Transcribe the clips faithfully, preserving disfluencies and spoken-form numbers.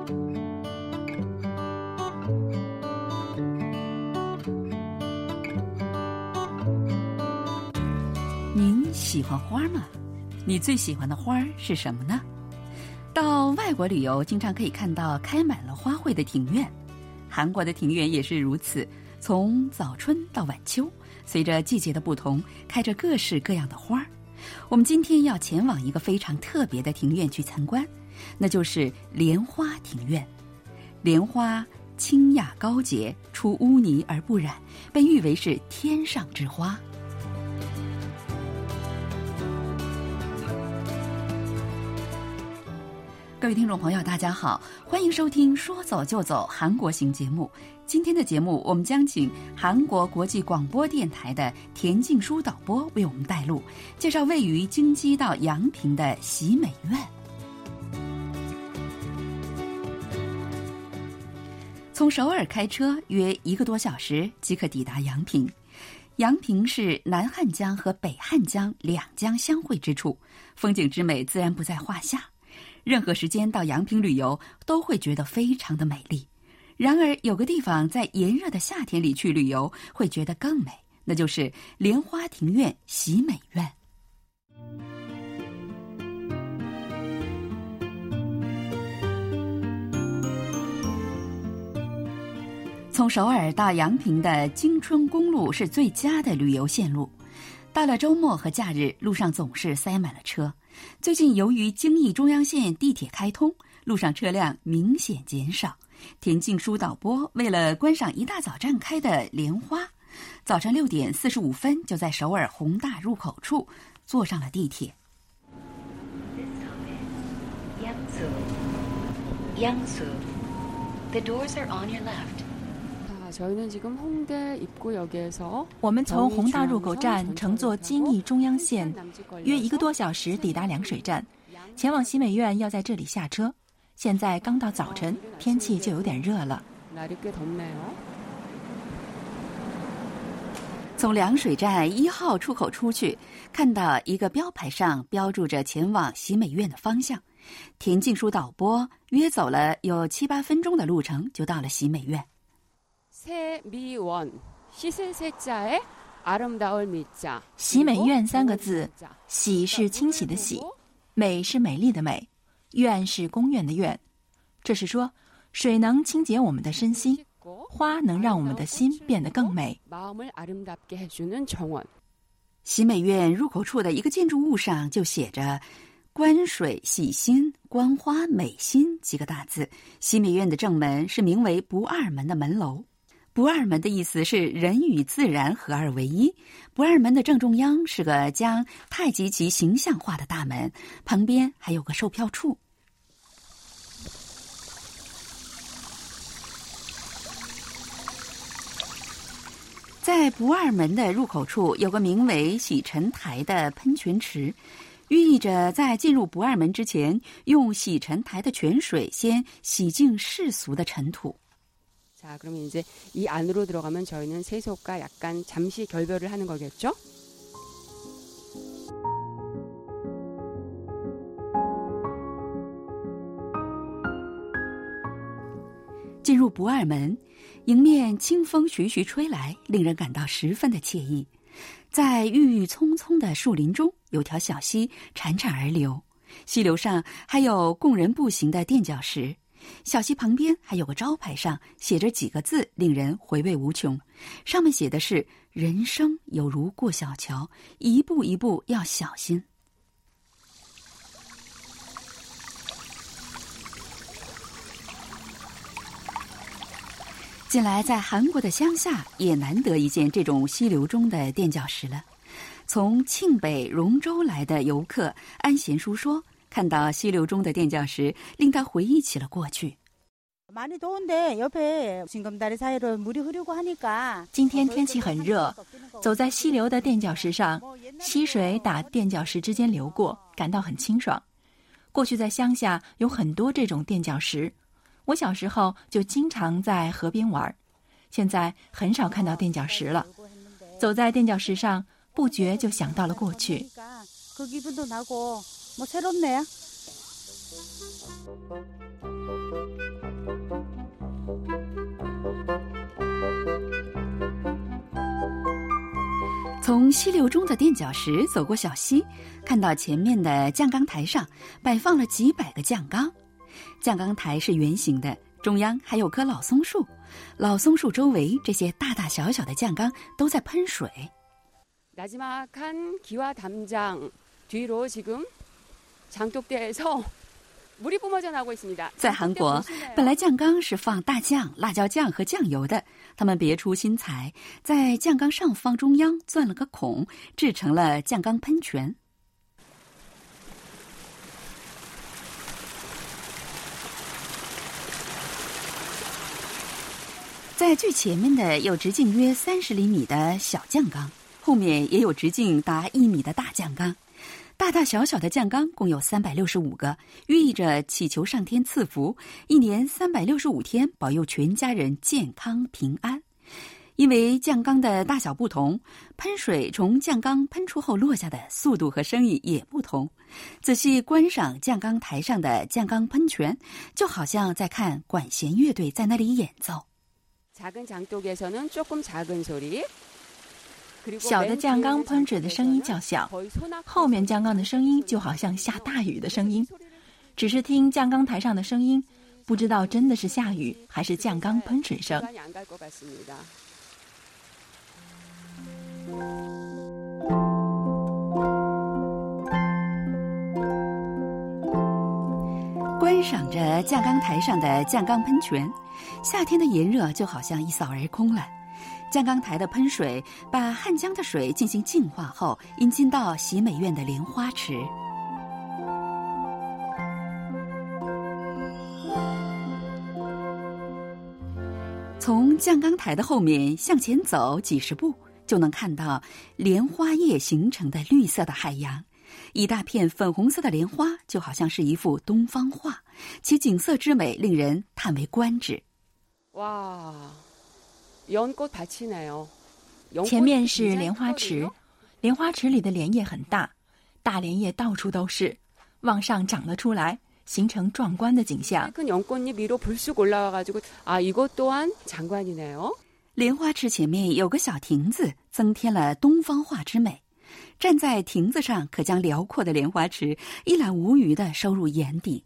您喜欢花吗？你最喜欢的花是什么呢？到外国旅游，经常可以看到开满了花卉的庭院。韩国的庭院也是如此，从早春到晚秋，随着季节的不同，开着各式各样的花。我们今天要前往一个非常特别的庭院去参观，那就是莲花庭院。莲花清雅高洁，出污泥而不染，被誉为是天上之花。各位听众朋友大家好，欢迎收听说走就走韩国行节目。今天的节目我们将请韩国国际广播电台的田静书导播为我们带路，介绍位于京畿道阳平的喜美院。从首尔开车约一个多小时即可抵达阳平。阳平是南汉江和北汉江两江相会之处，风景之美自然不在话下。任何时间到阳平旅游都会觉得非常的美丽。然而有个地方在炎热的夏天里去旅游会觉得更美，那就是莲花庭院喜美院。从首尔到阳平的京春公路是最佳的旅游线路，到了周末和假日，路上总是塞满了车。最近由于京义中央线地铁开通，路上车辆明显减少。田静书导播为了观赏一大早站开的莲花，早晨六点四十五分就在首尔弘大入口处坐上了地铁。 Yangsu, the doors are on your left. 我们从弘大入口站乘坐京义中央线，约一个多小时抵达凉水站，前往喜美院要在这里下车。现在刚到早晨，天气就有点热了。 从凉水站一号出口出去，看到一个标牌上标注着前往喜美院的方向。田静书导播约走了有七八分钟的路程，就到了喜美院。 喜美院三个字，喜是清洗的喜，美是美丽的美，院是宫院的院。这是说，水能清洁我们的身心，花能让我们的心变得更美。 喜美院入口处的一个建筑物上就写着观水洗心，观花美心几个大字。喜美院的正门是名为不二门的门楼。不二门的意思是人与自然合二为一。不二门的正中央是个将太极旗形象化的大门，旁边还有个售票处。在不二门的入口处有个名为洗尘台的喷泉池，寓意着在进入不二门之前，用洗尘台的泉水先洗净世俗的尘土。 자, 그러면 이제 이 안으로 들어가면 저희는 세속과 약간 잠시 결별을 하는 거겠죠? 进入不二门，迎面清风徐徐吹来，令人感到十分的惬意。在郁郁葱葱的树林中，有条小溪潺潺而流，溪流上还有供人步行的垫脚石。小溪旁边还有个招牌，上写着几个字，令人回味无穷。上面写的是人生有如过小桥，一步一步要小心。近来在韩国的乡下也难得一见这种溪流中的垫脚石了。从庆北荣州来的游客安贤书说，看到溪流中的垫脚石，令他回忆起了过去。 今天天气很热，走在溪流的垫脚石上，溪水打垫脚石之间流过，感到很清爽。过去在乡下有很多这种垫脚石，我小时候就经常在河边玩，现在很少看到垫脚石了。走在垫脚石上，不觉就想到了过去。 그 기분도 나고 뭐 새롭네요. 从溪流中的垫脚石走过小溪，看到前面的降缸台上摆放了几百个降缸。降缸台是圆形的，中央还有棵老松树，老松树周围这些大大小小的降缸都在喷水。 나지막한 기와 담장 뒤로 지금 장독대에서 물이 뿜어져 나오고 있습니다. 在韩国，本来酱缸是放大酱、辣椒酱和酱油的，他们别出心裁，在酱缸上方中央钻了个孔，制成了酱缸喷泉。 在最前面的有直径约三十厘米的小酱缸，后面也有直径达一米的大酱缸。大大小小的酱缸共有三百六十五个，寓意着祈求上天赐福，一年三百六十五天保佑全家人健康平安。因为酱缸的大小不同，喷水从酱缸喷出后落下的速度和声音也不同。仔细观赏酱缸台上的酱缸喷泉，就好像在看管弦乐队在那里演奏。 작은 장독에서는 조금 작은 소리. 小的酱缸喷水的声音较小，后面酱缸的声音就好像下大雨的声音。只是听酱缸台上的声音，不知道真的是下雨还是酱缸喷水声。 观赏着酱缸台上的酱缸喷泉，夏天的炎热就好像一扫而空了。 酱缸台的喷水把汉江的水进行净化后，引进到喜美院的莲花池。从酱缸台的后面向前走几十步，就能看到莲花叶形成的绿色的海洋。一大片粉红色的莲花，就好像是一幅东方画，其景色之美令人叹为观止。 哇！ 연꽃밭이네요. 前面是莲花池，莲花池里的莲叶很大，大莲叶到处都是，往上长了出来，形成壮观的景象。 큰 연꽃잎 위로 불쑥 올라와가지고 아 이것 또한 장관이네요. 莲花池前面有个小亭子，增添了东方画之美。站在亭子上，可将辽阔的莲花池一览无余地收入眼底。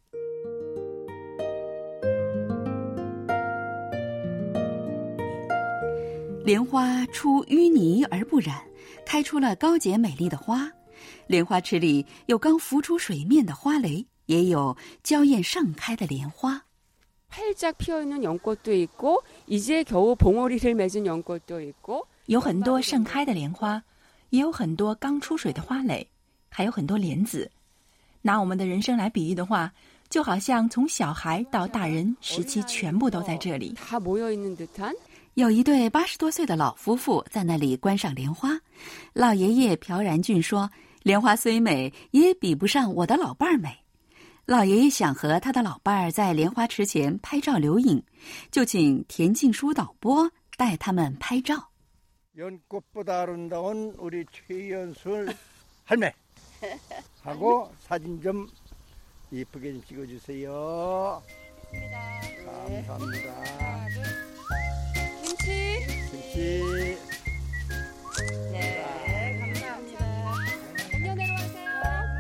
莲花出淤泥而不染，开出了高洁美丽的花。莲花池里有刚浮出水面的花蕾，也有娇艳盛开的莲花。 활짝 피어있는 연꽃도 있고 이제 겨우 봉오리를 맺은 연꽃도 있고 有很多盛开的莲花，也有很多刚出水的花蕾，还有很多莲子。拿我们的人生来比喻的话，就好像从小孩到大人时期全部都在这里。 다 모여 있는 듯한 有一对八十多岁的老夫妇在那里观赏莲花。老爷爷朴然俊说：“莲花虽美，也比不上我的老伴儿美。”老爷爷想和他的老伴儿在莲花池前拍照留影，就请田静书导播带他们拍照。 연꽃보다 아름다운 우리 최연술 할매 하고 사진 좀 예쁘게 좀 찍어주세요. 감사합니다. 김치. 김치. 네, 감사합니다. 먼저 내려와세요.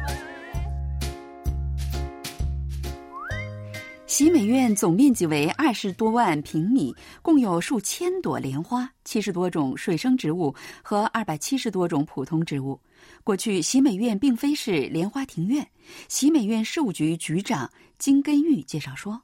喜美院总面积为二十多万平米，共有数千朵莲花、七十多种水生植物和二百七十多种普通植物。过去，喜美院并非是莲花庭院。喜美院事务局局长金根玉介绍说：“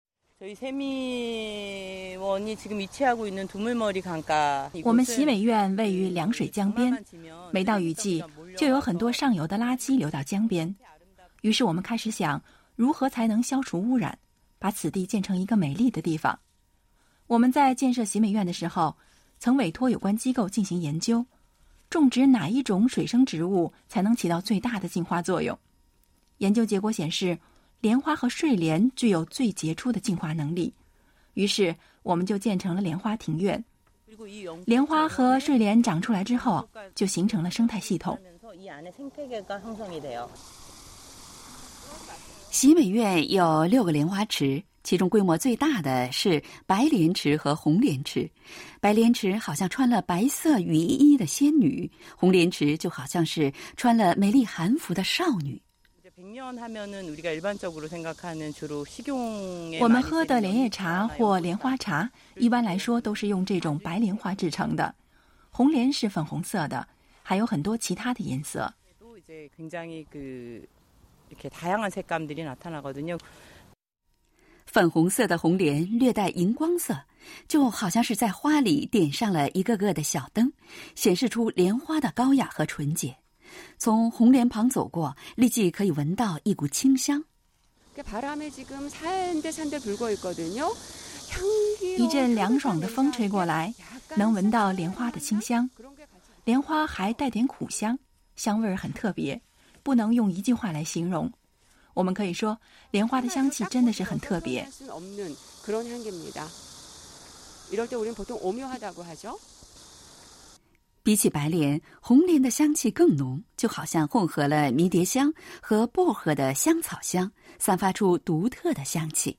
我们喜美院位于凉水江边，每到雨季，就有很多上游的垃圾流到江边。于是我们开始想，如何才能消除污染，把此地建成一个美丽的地方。我们在建设喜美院的时候，曾委托有关机构进行研究，种植哪一种水生植物才能起到最大的净化作用。研究结果显示，莲花和睡莲具有最杰出的净化能力。于是我们就建成了莲花庭院。莲花和睡莲长出来之后，就形成了生态系统。 喜美院有六个莲花池，其中规模最大的是白莲池和红莲池。白莲池好像穿了白色雨衣的仙女，红莲池就好像是穿了美丽韩服的少女。 我们喝的莲叶茶或莲花茶，一般来说都是用这种白莲花制成的。红莲是粉红色的，还有很多其他的颜色。 粉红色的红莲略带荧光色，就好像是在花里点上了一个个的小灯，显示出莲花的高雅和纯洁。从红莲旁走过，立即可以闻到一股清香。 一阵凉爽的风吹过来，能闻到莲花的清香。莲花还带点苦香，香味儿很特别，不能用一句话来形容。我们可以说，莲花的香气真的是很特别。 比起白莲，红莲的香气更浓，就好像混合了迷迭香和薄荷的香草香，散发出独特的香气。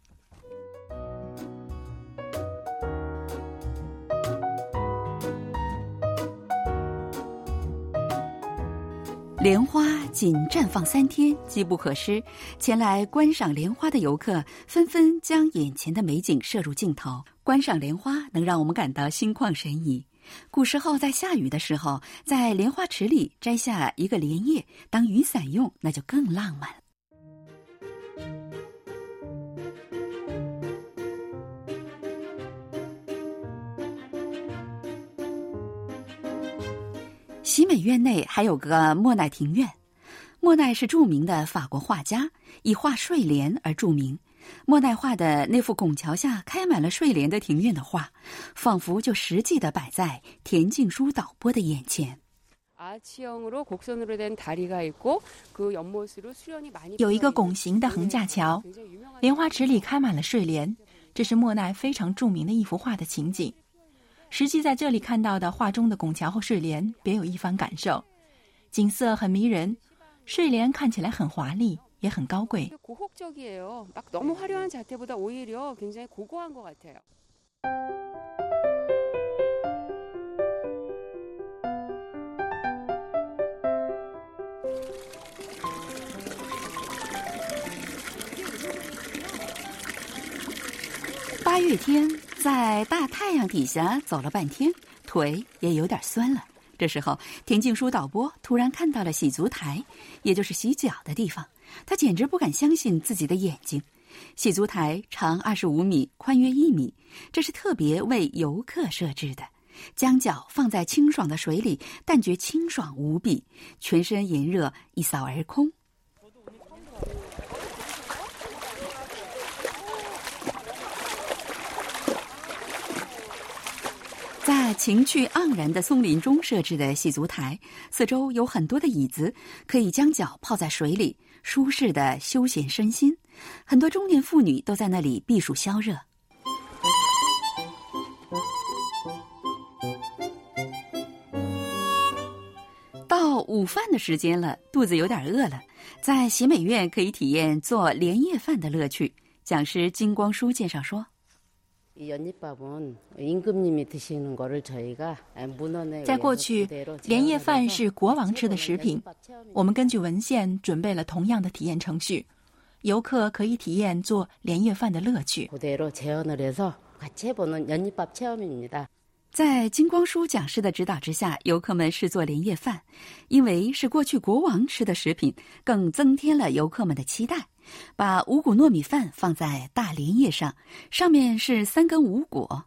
莲花仅绽放三天，机不可失。前来观赏莲花的游客纷纷将眼前的美景摄入镜头。观赏莲花能让我们感到心旷神怡。古时候在下雨的时候，在莲花池里摘下一个莲叶当雨伞用，那就更浪漫了。喜美院内还有个莫奈庭院。莫奈是著名的法国画家，以画睡莲而著名。莫奈画的那幅拱桥下开满了睡莲的庭院的画，仿佛就实际地摆在田径书导播的眼前。 有一个拱形的横架桥，莲花池里开满了睡莲，这是莫奈非常著名的一幅画的情景。实际在这里看到的画中的拱桥和睡莲别有一番感受，景色很迷人，睡莲看起来很华丽，也很高贵。 八月天，在大太阳底下走了半天，腿也有点酸了。这时候，田径书导播突然看到了洗足台，也就是洗脚的地方。他简直不敢相信自己的眼睛。洗足台长二十五米，宽约一米，这是特别为游客设置的。将脚放在清爽的水里，但觉清爽无比，全身炎热一扫而空。在情趣盎然的松林中设置的洗足台，四周有很多的椅子，可以将脚泡在水里，舒适的休闲身心。很多中年妇女都在那里避暑消热。到午饭的时间了，肚子有点饿了，在喜美院可以体验做莲叶饭的乐趣。讲师金光书介绍说， 在过去，莲叶饭是国王吃的食品。我们根据文献准备了同样的体验程序，游客可以体验做莲叶饭的乐趣。 在金光书讲师的指导之下，游客们试做莲叶饭，因为是过去国王吃的食品，更增添了游客们的期待。把五谷糯米饭放在大莲叶上，上面是三根五果。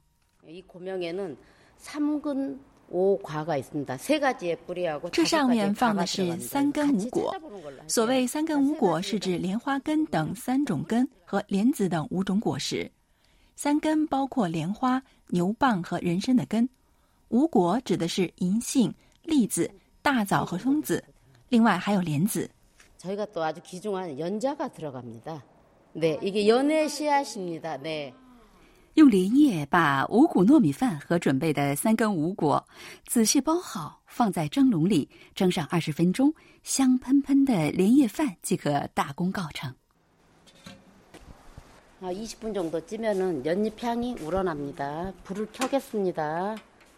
这上面放的是三根五果。所谓三根五果，是指莲花根等三种根和莲子等五种果实。三根包括莲花、牛蒡和人参的根，五果指的是银杏、栗子、大枣和松子，另外还有莲子。 저희가 또 아주 귀중한 연자가 들어갑니다. 네, 이게 연의 씨앗입니다. 네. 用莲叶把五谷糯米饭和准备的三根五果仔细包好，放在蒸笼里蒸上二十分钟，香喷喷的莲叶饭即可大功告成。 아, 이십 분 정도 찌면은 연잎 향이 우러납니다. 불을 켜겠습니다.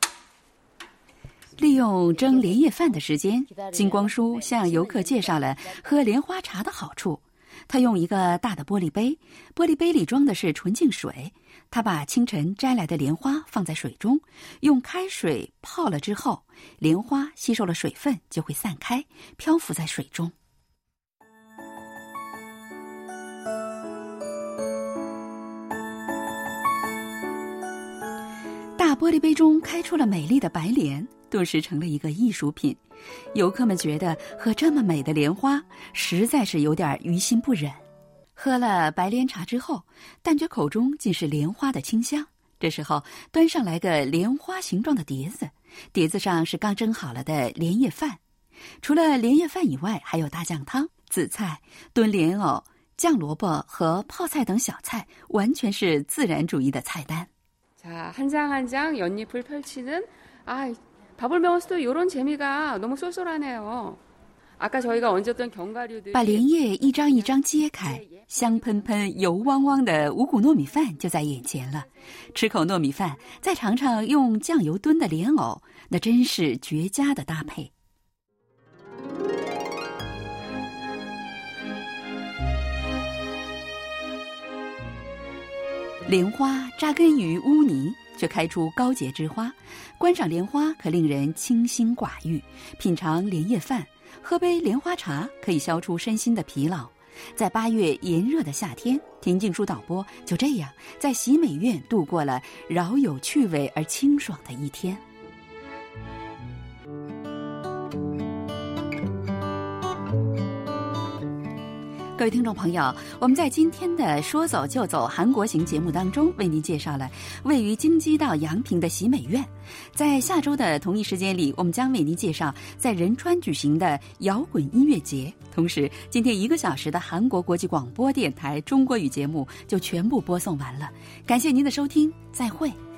利用蒸莲叶饭的时间，金光叔向游客介绍了喝莲花茶的好处。他用一个大的玻璃杯，玻璃杯里装的是纯净水。他把清晨摘来的莲花放在水中，用开水泡了之后，莲花吸收了水分就会散开，漂浮在水中。大玻璃杯中开出了美丽的白莲，顿时成了一个艺术品。游客们觉得喝这么美的莲花实在是有点于心不忍。喝了白莲茶之后，但觉口中尽是莲花的清香。这时候端上来个莲花形状的碟子，碟子上是刚蒸好了的莲叶饭。除了莲叶饭以外，还有大酱汤、紫菜、炖莲藕、酱萝卜和泡菜等小菜，完全是自然主义的菜单。 자, 한 장 한 장 연잎을 펼치는 아, 밥을 먹었을 때 이런 재미가 너무 쏠쏠하네요. 아까 저희가 얹었던 견과류들 把莲叶一张一张揭开，香喷喷、油汪汪的五谷糯米饭就在眼前了。吃口糯米饭，再尝尝用酱油炖的莲藕，那真是绝佳的搭配。 莲花扎根于污泥，却开出高洁之花。观赏莲花可令人清心寡欲，品尝莲叶饭，喝杯莲花茶可以消除身心的疲劳。在八月炎热的夏天，田径书导播就这样在喜美院度过了饶有趣味而清爽的一天。 各位听众朋友，我们在今天的说走就走韩国行节目当中，为您介绍了位于京畿道阳平的喜美院。在下周的同一时间里，我们将为您介绍在仁川举行的摇滚音乐节。同时，今天一个小时的韩国国际广播电台中国语节目就全部播送完了。感谢您的收听，再会。